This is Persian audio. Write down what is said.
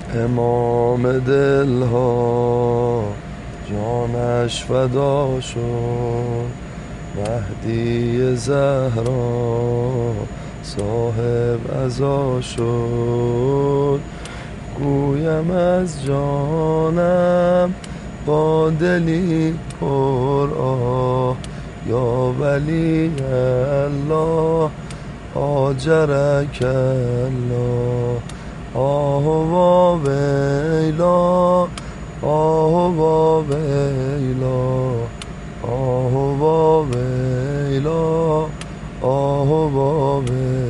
امام دلها جانش فدا شد، مهدی زهرا صاحب عزا شد. گویم از جانم با دلی پر آه، یا ولی الله آجرک الله. آه و ویلا، آه و ویلا، آه و ویلا، آه و ویلا.